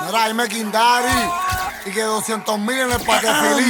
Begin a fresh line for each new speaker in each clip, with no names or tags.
Mira, dime Kindari. Y que 200,000 en el paquefilí.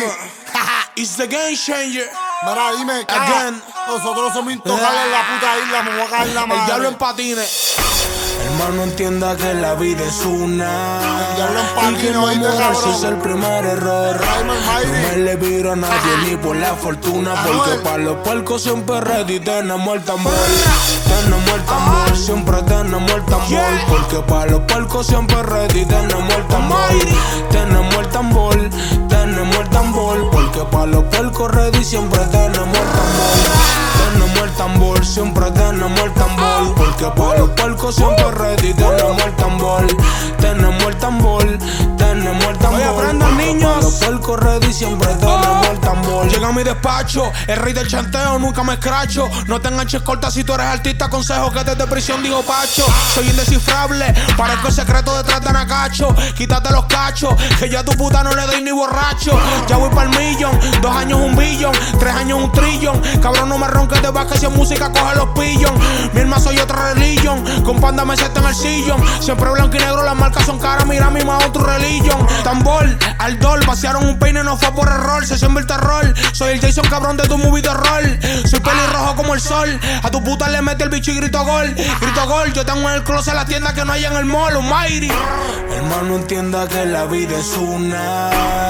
It's the game changer.
Mira, dime,
Again.
nosotros somos intocables en la puta isla, me voy a caer la madre.
El diablo en patines. Hermano, entienda que la vida es una.
El diablo en
Y que
patines, oíste,
enamorarse
cabrón.
es el primer error. No me le viro a nadie ni por la fortuna. Porque para los puercos siempre ready tenemos el tambor. Tenemos el tambor, siempre tenemos el tambor. Porque para los puercos siempre ready tenemos el tambor. Tenemos el tambor, tenemos el tambor. Porque para los puercos ready siempre tenemos el tambor. Tenemos el tambor, siempre tenemos el tambor. Porque para los puercos siempre ready tenemos el tambor. Tenemos el tambor, tenemos el tambor. Oye, aprendan, niños. Para los puercos ready siempre tenemos el tambor. Llega a mi despacho, el rey del chanteo, nunca me escracho. No te enganches corta si tú eres artista, consejo que desde prisión digo Pacho. Soy indescifrable, parezco el secreto detrás de Anacacho. Quítate los cachos, que yo a tu puta no le doy ni borracho. Ya voy pa'l millón, 2 años un billón, 3 años un trillón. Cabrón, no me ronques de vaca si en música coge los pillón. Mi hermano soy otra religión, con panda me siento en el sillón. Siempre blanco y negro, las marcas son caras, mira mi mano tu religión. Tambor, aldol, vaciaron un peine, no fue por error, se siembra el terror. Soy el Jason cabrón de tu movie de rol. Soy pelirrojo como el sol, a tu puta le mete el bicho y grito gol. Grito gol, yo tengo en el closet la tienda que no hay en el mall, Almighty. Hermano, entienda que la vida es una.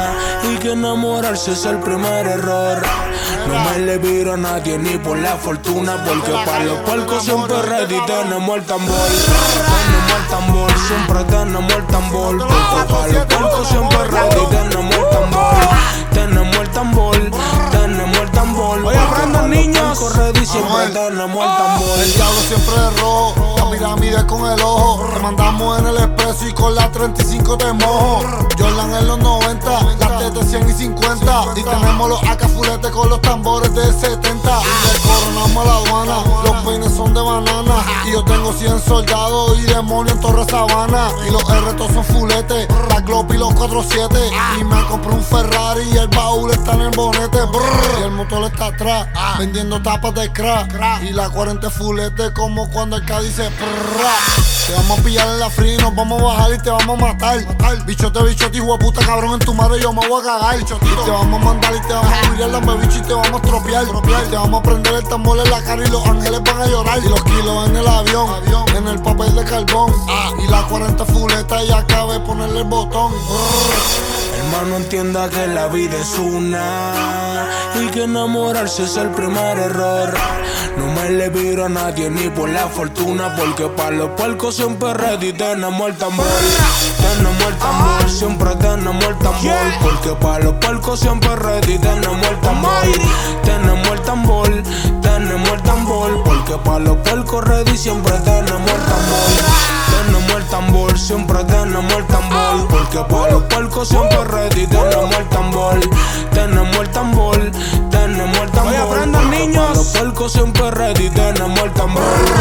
Y que enamorarse es el primer error. No me le viro a nadie ni por la fortuna. Porque para los puercos siempre ready tenemos el tambor. Tenemos el tambor, siempre tenemos el tambor. Porque para los puercos siempre ready tenemos el tambor. Tenemos el tambor, tenemos el tambor. Oye, aprendan, niños. Ready siempre tenemos el tambor.
El diablo siempre es rojo, la pirámide con el ojo. Te mandamos en el expreso y con la 35 te mojo. Jordan en los 90, las tetas 100 y 50. Y tenemos los AK fuletes con los tambores de 70. Y le coronamos a la aduana, los peines son de banana. Y yo tengo 100 soldados y demonios en Torre Sabana. Y los R son fuletes, la Glock y los 47. Y me compré un Ferrari y el baúl está en el bonete. Y el motor está atrás, vendiendo tapas de crack. Y la 40 fulete como cuando el K dice prrra. Te vamos a pillar en la free, nos vamos a bajar y te vamos a matar. Bichote, hijo de puta, cabrón, en tu madre yo me voy a cagar. Y te vamos a mandar y te vamos a virar las bicho y te vamos a estropear. Te vamos a prender el tambor en la cara y los ángeles van a llorar. Y los kilos en el avión, en el papel de carbón. Y la 40 fuleta y acabé de ponerle el botón.
Hermano, entienda que la vida es una. Y que enamorarse es el primer error. No me le viro a nadie ni por la fortuna. Porque para los puercos siempre ready tenemos el tambor. Tenemos el tambor, siempre tenemos el tambor. Porque para los puercos siempre ready tenemos el tambor. Tenemos el tambor, tenemos el tambor. Porque para los puercos ready siempre tenemos el tambor. Tenemos el tambor, siempre tenemos el tambor. Porque para los puercos siempre ready tenemos el tambor. Tenemos el tambor, tenemos el tambor. Oye, aprendan, niños. Para los puercos siempre ready tenemos el tambor.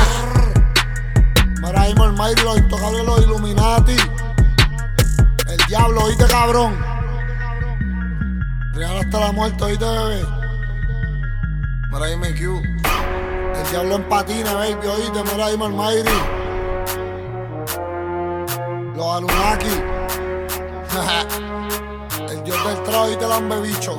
Mira, ahí Almighty, los intocables, los Illuminati. El diablo, oíste, cabrón. Real hasta la muerte, oíste, bebé. Mira, ahí Q. El diablo en patines, baby, oíste. Mira, ahí Almighty. Los Anunnaki. El dios del trago y te la han bebicho.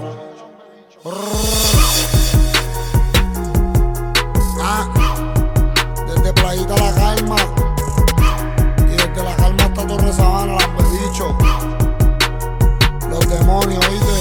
Desde Playita La Calma. Y desde La Calma hasta Torre Sabana la han bebicho. Los demonios, oíste.